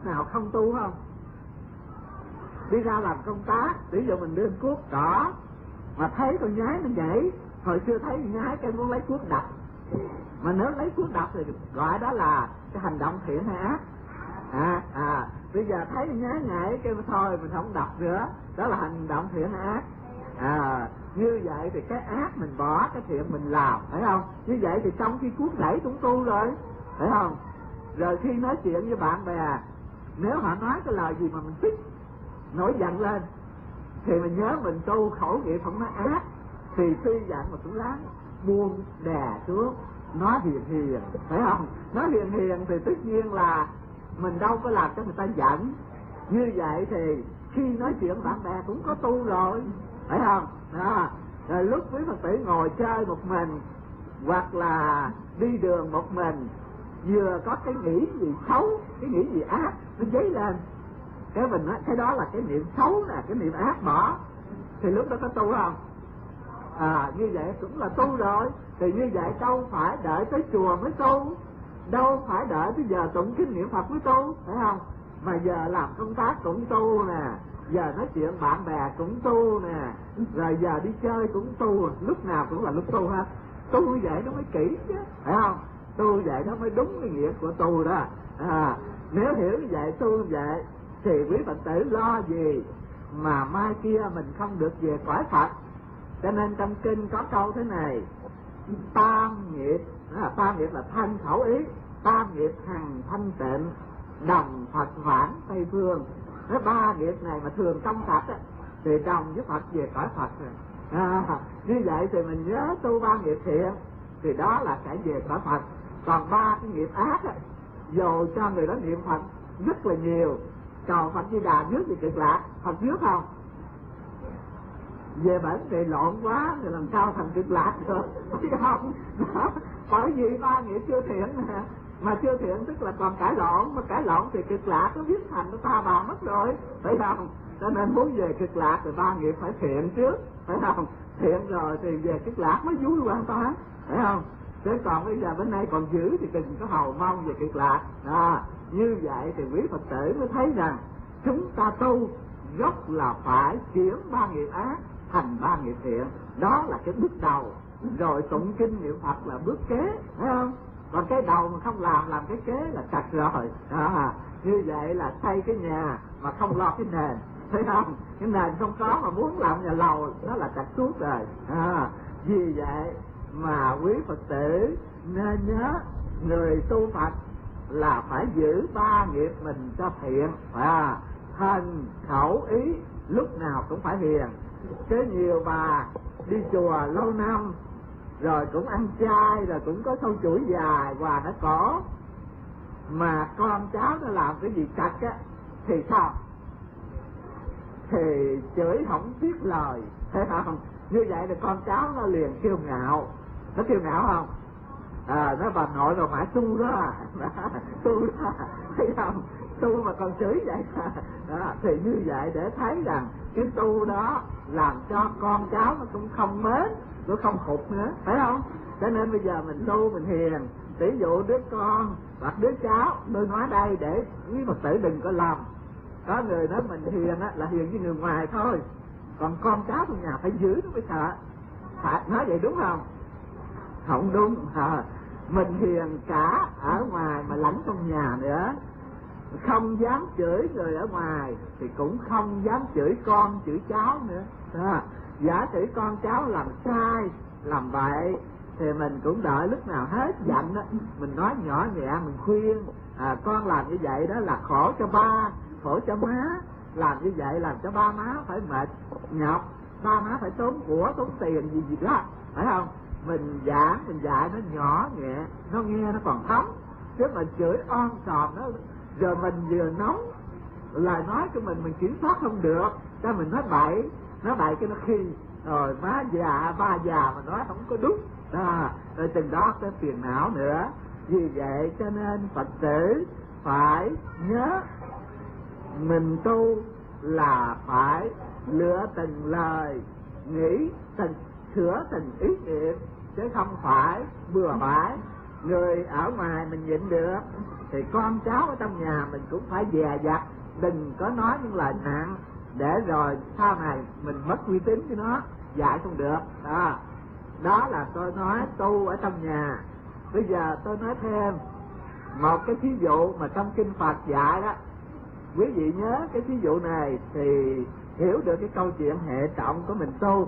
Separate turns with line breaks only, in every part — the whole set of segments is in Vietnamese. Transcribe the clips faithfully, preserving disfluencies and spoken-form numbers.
lúc nào không tu không? Đi ra làm công tác, ví dụ mình đưa cuốc cỏ mà thấy con nhái nó nhảy, hồi xưa thấy con nhái cái muốn lấy cuốc đập, mà nếu lấy cuốc đập thì gọi đó là cái hành động thiện hay ác? À, à, bây giờ thấy con nhái nhảy cái thôi mình không đập nữa, đó là hành động thiện hay ác? À, như vậy thì cái ác mình bỏ, cái thiện mình làm, phải không? Như vậy thì trong khi cuốc đẩy cũng tu rồi, phải không? Rồi khi nói chuyện với bạn bè, nếu họ nói cái lời gì mà mình thích, nổi giận lên, thì mình nhớ mình tu khẩu nghiệp không nói ác, thì tuy giận mà cũng lắng buông đè xuống, nói hiền hiền, phải không? Nói hiền hiền thì tất nhiên là mình đâu có làm cho người ta giận. Như vậy thì khi nói chuyện bạn bè cũng có tu rồi, phải không? Đó. Rồi lúc quý Phật tử ngồi chơi một mình, hoặc là đi đường một mình, vừa có cái nghĩ gì xấu, cái nghĩ gì ác nó dấy lên, cái mình nói cái đó là cái niệm xấu nè, cái niệm ác bỏ, thì lúc đó có tu không? À, như vậy cũng là tu rồi. Thì như vậy đâu phải đợi tới chùa mới tu, đâu phải đợi tới giờ tụng kinh niệm Phật mới tu, phải không? Mà giờ làm công tác cũng tu nè, giờ nói chuyện bạn bè cũng tu nè, rồi giờ đi chơi cũng tu, lúc nào cũng là lúc tu hết. Tu như vậy nó mới kỹ chứ, phải không? Tu vậy nó mới đúng cái nghĩa của tu đó. À, nếu hiểu như vậy, tu như vậy thì quý Phật tử lo gì mà mai kia mình không được về cõi Phật. Cho nên trong kinh có câu thế này: tam nghiệp, là tam nghiệp là thân khẩu ý, tam nghiệp hằng thanh tịnh, đồng Phật vãng Tây Phương. Cái ba nghiệp này mà thường trong Phật á, thì đồng với Phật về cõi Phật rồi. À, như vậy thì mình nhớ tu ba nghiệp thiện thì đó là sẽ về cõi Phật. Còn ba cái nghiệp ác á, dù cho người đó niệm Phật rất là nhiều, cầu Phật Di Đà rước về Cực Lạc, Phật rước không? Về bển thì lộn quá thì làm sao thành Cực Lạc được, thấy không? Đó. Bởi vì ba nghiệp chưa thiện nè, mà chưa thiện tức là còn cãi lộn, mà cãi lộn thì Cực Lạc nó viết thành nó ta bà mất rồi, phải không? Cho nên muốn về Cực Lạc thì ba nghiệp phải thiện trước, phải không? Thiện rồi thì về Cực Lạc mới vui hoàn toàn, phải không? Thế còn bây giờ bên đây còn giữ thì đừng có hầu mong về Cực Lạc. À, như vậy thì quý Phật tử mới thấy rằng chúng ta tu gốc là phải chuyển ba nghiệp ác thành ba nghiệp thiện, đó là cái bước đầu. Rồi tụng kinh niệm Phật là bước kế, thấy không? Còn cái đầu mà không làm, làm cái kế là chặt rồi. À, như vậy là xây cái nhà mà không lo cái nền, thấy không? Cái nền không có mà muốn làm nhà lầu, đó là chặt suốt rồi. À, vì vậy mà quý Phật tử nên nhớ, người tu Phật là phải giữ ba nghiệp mình cho thiện, à, thân khẩu ý lúc nào cũng phải hiền. Chứ nhiều bà đi chùa lâu năm rồi cũng ăn chay, rồi cũng có sâu chuỗi dài và nó có, mà con cháu nó làm cái gì cạch á thì sao? Thì chửi không biết lời, thấy không? Như vậy thì con cháu nó liền kiêu ngạo. Nó kiêu ngạo không? À, nó bà nội rồi mãi tu đó, tu đó, thấy không? Tu mà còn chửi vậy đó, thì như vậy để thấy rằng cái tu đó làm cho con cháu nó cũng không mến, nó không phục nữa, phải không? Cho nên bây giờ mình tu mình hiền, ví dụ đứa con hoặc đứa cháu, tôi nói đây để quý Phật tử đừng có lầm. Có người nói mình hiền á là hiền với người ngoài thôi, còn con cháu trong nhà phải giữ nó mới sợ. Phải nói vậy đúng không? Không đúng. À, mình hiền cả ở ngoài mà lẫn trong nhà nữa, không dám chửi người ở ngoài thì cũng không dám chửi con chửi cháu nữa. À, giả sử con cháu làm sai làm bậy thì mình cũng đợi lúc nào hết giận đó, mình nói nhỏ nhẹ mình khuyên, à, con làm như vậy đó là khổ cho ba, khổ cho má, làm như vậy làm cho ba má phải mệt nhọc, ba má phải tốn của tốn tiền gì gì đó, phải không? Mình giảng mình dạy nó nhỏ nhẹ, nó nghe nó còn thấm, chứ mình chửi on sòm nó, rồi mình vừa nóng lời nói của mình mình kiểm soát không được, cho mình nói bậy, nói bậy cái nó khi rồi má già ba già mà nói không có đúng, à, rồi từng đó cái phiền não nữa. Vì vậy cho nên Phật tử phải nhớ mình tu là phải lựa từng lời nghĩ, từng sửa từng ý niệm, chứ không phải bừa bãi. Người ở ngoài mình nhịn được thì con cháu ở trong nhà mình cũng phải dè dặt, đừng có nói những lời nặng để rồi sau này mình mất uy tín cho nó, dạy không được. Đó, đó là tôi nói tu ở trong nhà. Bây giờ tôi nói thêm một cái thí dụ mà trong kinh Phật dạy đó. Quý vị nhớ cái thí dụ này thì hiểu được cái câu chuyện hệ trọng của mình tu.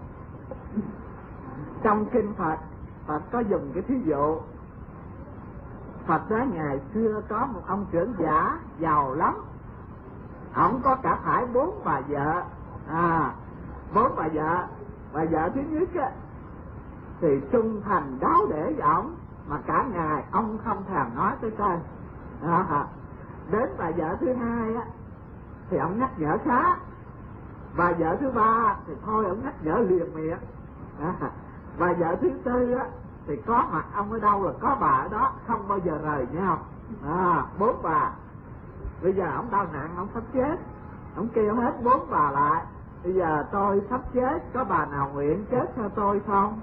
Trong kinh Phật, Phật có dùng cái thí dụ. Phật nói ngày xưa có một ông trưởng giả giàu lắm, ông có cả phải bốn bà vợ. À, bốn bà vợ. Bà vợ thứ nhất á thì trung thành đáo để với ông, mà cả ngày ông không thèm nói tới tên. À, đến bà vợ thứ hai á thì ông nhắc nhở khá. Bà vợ thứ ba thì thôi ông nhắc nhở liền miệng. À, bà vợ thứ tư á thì có mặt ông ở đâu là có bà ở đó, không bao giờ rời nhau. À, bốn bà. Bây giờ ông đau nặng, ông sắp chết, ông kêu hết bốn bà lại. Bây giờ tôi sắp chết, có bà nào nguyện chết theo tôi không?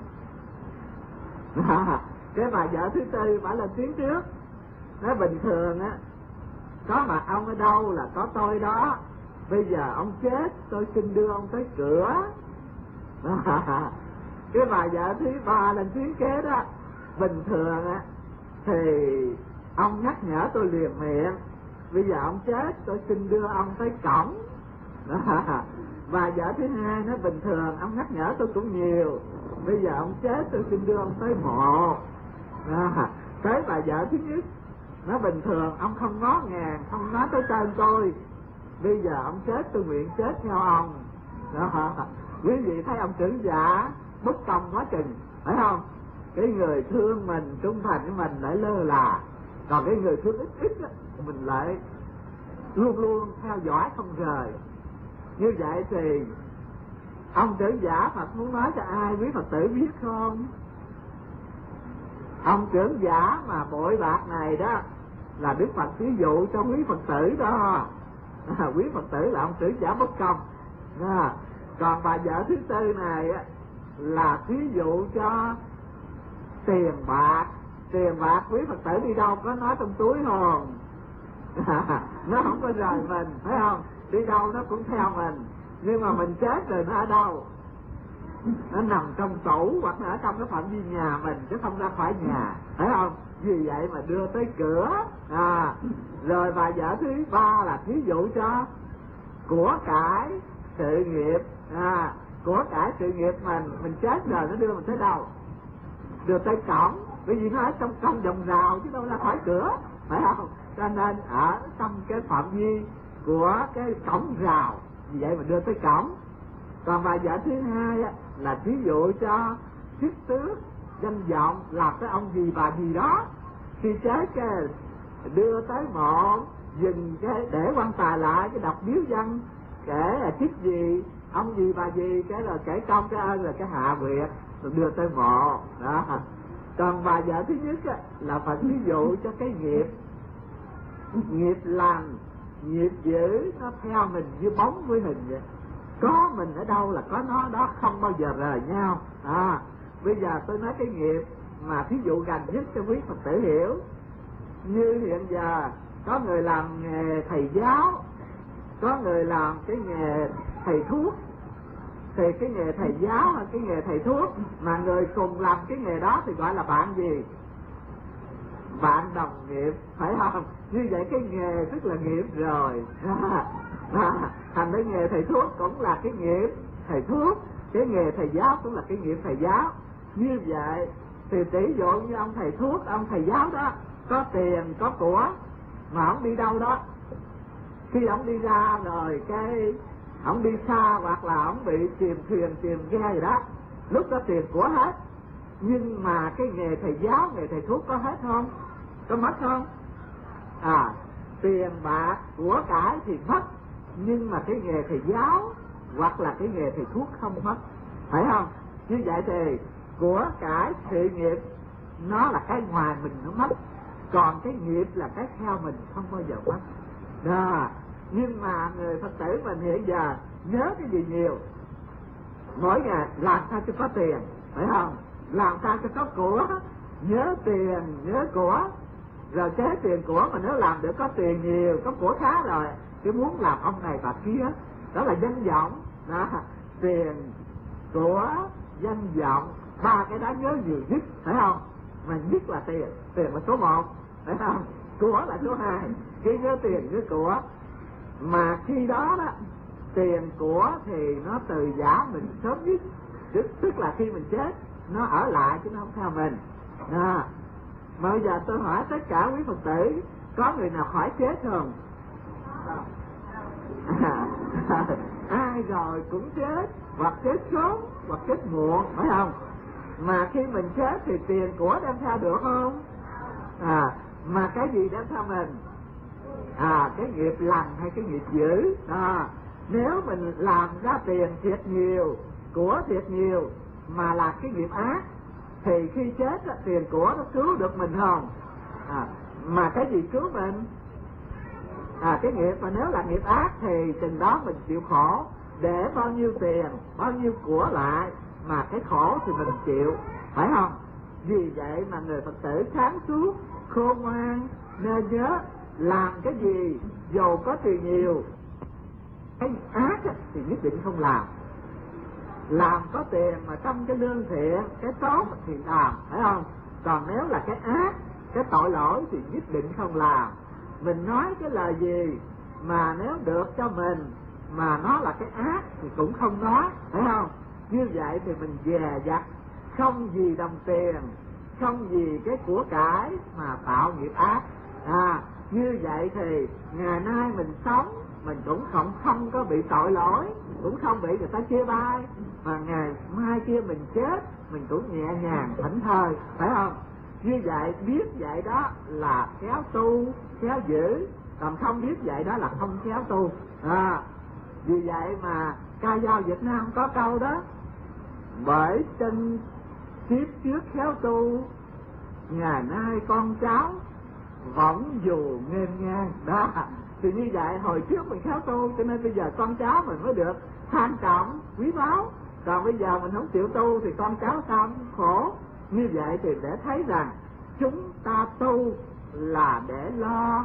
À, cái bà vợ thứ tư bà lên tiếng trước, nói bình thường á, có mặt ông ở đâu là có tôi đó. Bây giờ ông chết, tôi xin đưa ông tới cửa. À, cái bà vợ thứ ba lên tiếng kế đó, bình thường á thì ông nhắc nhở tôi liền miệng, bây giờ ông chết, tôi xin đưa ông tới cổng. À, bà vợ thứ hai nó bình thường ông nhắc nhở tôi cũng nhiều, bây giờ ông chết, tôi xin đưa ông tới mộ. À, tới bà vợ thứ nhất, nó bình thường ông không ngó ngàng, không nói tới tên tôi, bây giờ ông chết, tôi nguyện chết theo ông. Đó, quý vị thấy ông trưởng giả bất công quá chừng, phải không? Cái người thương mình, trung thành với mình lại lơ là, còn cái người thương ít ít đó, mình lại luôn luôn theo dõi không rời. Như vậy thì ông trưởng giả Phật muốn nói cho ai quý Phật tử biết không? Ông trưởng giả mà bội bạc này đó là Đức Phật ví dụ cho quý Phật tử đó. À, quý Phật tử là ông trưởng giả bất công. À, còn bà vợ thứ tư này là ví dụ cho tiền bạc. Tiền bạc quý Phật tử đi đâu có nói trong túi không? À, nó không có rời mình, phải không? Đi đâu nó cũng theo mình, nhưng mà mình chết rồi nó ở đâu? Nó nằm trong tủ hoặc là ở trong cái phạm vi nhà mình, chứ không ra khỏi nhà, phải không? Vì vậy mà đưa tới cửa. À, rồi bà vợ thứ ba là thí dụ cho của cải sự nghiệp. À, của cải sự nghiệp mình, mình chết rồi nó đưa mình tới đâu? Đưa tới cổng, bởi vì nó ở trong trong vòng rào chứ đâu ra khỏi cửa, phải không? Cho nên ở trong cái phạm vi của cái cổng rào, vì vậy mà đưa tới cổng. Còn bà vợ thứ hai á, là ví dụ cho chức tước, danh vọng, làm cái ông gì bà gì đó, khi chết cái đưa tới mộ, dừng cái để quan tài lại, cái đọc biếu văn, kể là chức gì, ông gì bà gì, cái là kể công cái ơn, là cái hạ việc, rồi đưa tới mộ đó. Còn bà vợ thứ nhất á, là phải ví dụ cho cái nghiệp, nghiệp lành, nghiệp dữ, nó theo mình như bóng với hình vậy. Có mình ở đâu là có nó đó, không bao giờ rời nhau. À, bây giờ tôi nói cái nghiệp mà thí dụ gần nhất cho quý Phật tử hiểu. Như hiện giờ có người làm nghề thầy giáo, có người làm cái nghề thầy thuốc. Thì cái nghề thầy giáo hay cái nghề thầy thuốc mà người cùng làm cái nghề đó thì gọi là bạn gì? Bạn đồng nghiệp, phải không? Như vậy cái nghề tức là nghiệp rồi. À, à, thành cái nghề thầy thuốc cũng là cái nghiệp thầy thuốc, cái nghề thầy giáo cũng là cái nghiệp thầy giáo. Như vậy thì tỷ dụ như ông thầy thuốc, ông thầy giáo đó có tiền, có của, mà ông đi đâu đó, khi ông đi ra rồi cái ông đi xa hoặc là ông bị chìm thuyền, chìm ghe gì đó, lúc đó tiền của hết. Nhưng mà cái nghề thầy giáo, nghề thầy thuốc có hết không? Có mất không? À, tiền bạc của cải thì mất, nhưng mà cái nghề thầy giáo hoặc là cái nghề thầy thuốc không mất, phải không? Như vậy thì của cải sự nghiệp nó là cái ngoài mình nó mất, còn cái nghiệp là cái theo mình không bao giờ mất. Đó. Nhưng mà người Phật tử mình hiện giờ nhớ cái gì nhiều? Mỗi ngày làm sao cho có tiền, phải không? Làm sao cho có của, nhớ tiền, nhớ của. rồi chế tiền của, mà nếu làm được có tiền nhiều, có của khá rồi, cái muốn làm ông này bà kia, đó là danh vọng. Đó, tiền, của, danh vọng, ba cái đó nhớ nhiều nhất, phải không? Mà nhất là tiền, tiền là số một, phải không? Của là số hai, khi nhớ tiền nhớ của. Mà khi đó đó, tiền của thì nó từ giả mình sớm nhất, tức, tức là khi mình chết nó ở lại chứ nó không theo mình. À, mà bây giờ tôi hỏi tất cả quý Phật tử, có người nào khỏi chết không? À, ai rồi cũng chết, hoặc chết sớm hoặc chết muộn, phải không? Mà khi mình chết thì tiền của đem theo được không? À, mà cái gì đem theo mình? À, cái nghiệp lành hay cái nghiệp dữ. À, nếu mình làm ra tiền thiệt nhiều, của thiệt nhiều, mà là cái nghiệp ác, thì khi chết tiền của nó cứu được mình không? À, mà cái gì cứu mình? À, cái nghiệp, mà nếu là nghiệp ác thì chừng đó mình chịu khổ, để bao nhiêu tiền, bao nhiêu của lại, mà cái khổ thì mình chịu, phải không? Vì vậy mà người Phật tử sáng suốt, khôn ngoan, nên nhớ làm cái gì dù có tiền nhiều, cái ác thì nhất định không làm. Làm có tiền mà trong cái lương thiện, cái tốt thì làm, phải không? Còn nếu là cái ác, cái tội lỗi thì nhất định không làm. Mình nói cái lời gì mà nếu được cho mình mà nó là cái ác thì cũng không nói, phải không? Như vậy thì mình dè dặt, không vì đồng tiền, không vì cái của cải mà tạo nghiệp ác. À, như vậy thì ngày nay mình sống mình cũng không không có bị tội lỗi, cũng không bị người ta chê bai, mà ngày mai kia mình chết mình cũng nhẹ nhàng thảnh thơi, phải không? Như vậy biết vậy đó là khéo tu, khéo giữ, còn không biết vậy đó là không khéo tu. À, vì vậy mà ca dao Việt Nam có câu đó: bởi chân kiếp trước khéo tu, ngày nay con cháu vẫn dù nghênh ngang. Đó, thì như vậy hồi trước mình khéo tu cho nên bây giờ con cháu mình mới được tham trọng, quý báu. Còn bây giờ mình không chịu tu thì con cháu sao khổ. Như vậy thì để thấy rằng chúng ta tu là để lo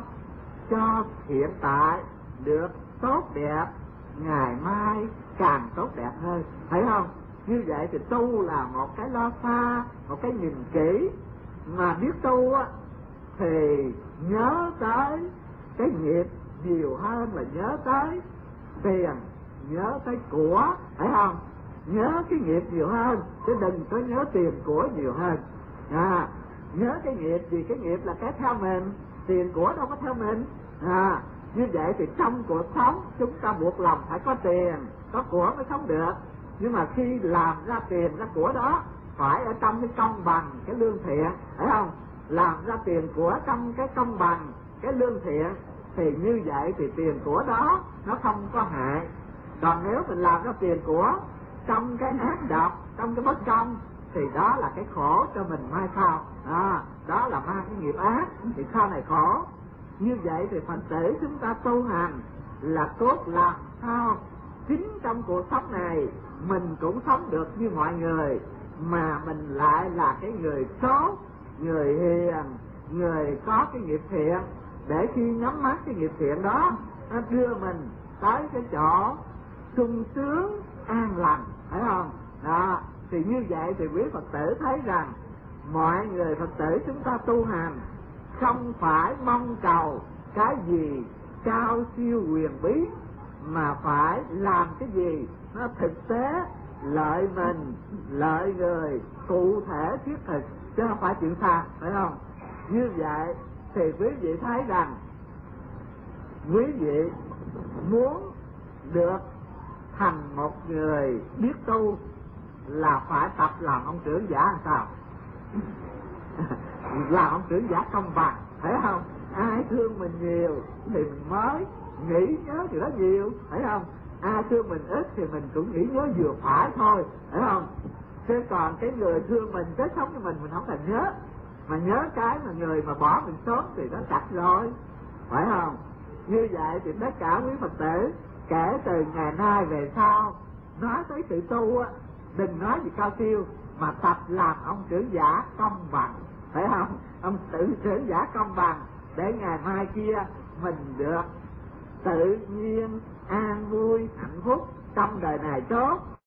cho hiện tại được tốt đẹp, ngày mai càng tốt đẹp hơn, thấy không? Như vậy thì tu là một cái lo xa, một cái nhìn kỹ. Mà biết tu á thì nhớ tới cái nghiệp nhiều hơn là nhớ tới tiền, nhớ tới của, phải không? Nhớ cái nghiệp nhiều hơn, chứ đừng có nhớ tiền của nhiều hơn. À, nhớ cái nghiệp, vì cái nghiệp là cái theo mình, tiền của đâu có theo mình. À, như vậy thì trong cuộc sống chúng ta buộc lòng phải có tiền, có của mới sống được. Nhưng mà khi làm ra tiền ra của đó phải ở trong cái công bằng, cái lương thiện, phải không? Làm ra tiền của trong cái công bằng, cái lương thiện, thì như vậy thì tiền của đó nó không có hại. Còn nếu mình làm ra tiền của trong cái ác độc, trong cái bất công, thì đó là cái khổ cho mình mai sau. À, đó là mang cái nghiệp ác thì sau này khổ. Như vậy thì Phật tử chúng ta tu hành là cốt làm sao chính trong cuộc sống này mình cũng sống được như mọi người, mà mình lại là cái người tốt, người hiền, người có cái nghiệp thiện, để khi nhắm mắt cái nghiệp thiện đó nó đưa mình tới cái chỗ sung sướng an lành, phải không? Đó, thì như vậy thì quý Phật tử thấy rằng mọi người Phật tử chúng ta tu hành không phải mong cầu cái gì cao siêu huyền bí, mà phải làm cái gì nó thực tế, lợi mình, lợi người, cụ thể thiết thực, chứ không phải chuyện xa, phải không? Như vậy thì quý vị thấy rằng quý vị muốn được thành một người biết tu là phải tập làm ông trưởng giả làm sao? Làm ông trưởng giả công bằng, phải không? Ai thương mình nhiều thì mình mới nghĩ nhớ điều đó nhiều, phải không? Ai thương mình ít thì mình cũng nghĩ nhớ vừa phải thôi, phải không? Chứ còn cái người thương mình, chết sống với mình, mình không cần nhớ. Mà nhớ cái mà người mà bỏ mình sớm thì nó chặt rồi, phải không? Như vậy thì tất cả quý Phật tử kể từ ngày nay về sau nói tới sự tu á, đừng nói gì cao siêu, mà tập làm ông trưởng giả công bằng, phải không? Ông tự tưởng giả công bằng để ngày mai kia mình được tự nhiên an vui hạnh phúc trong đời này tốt.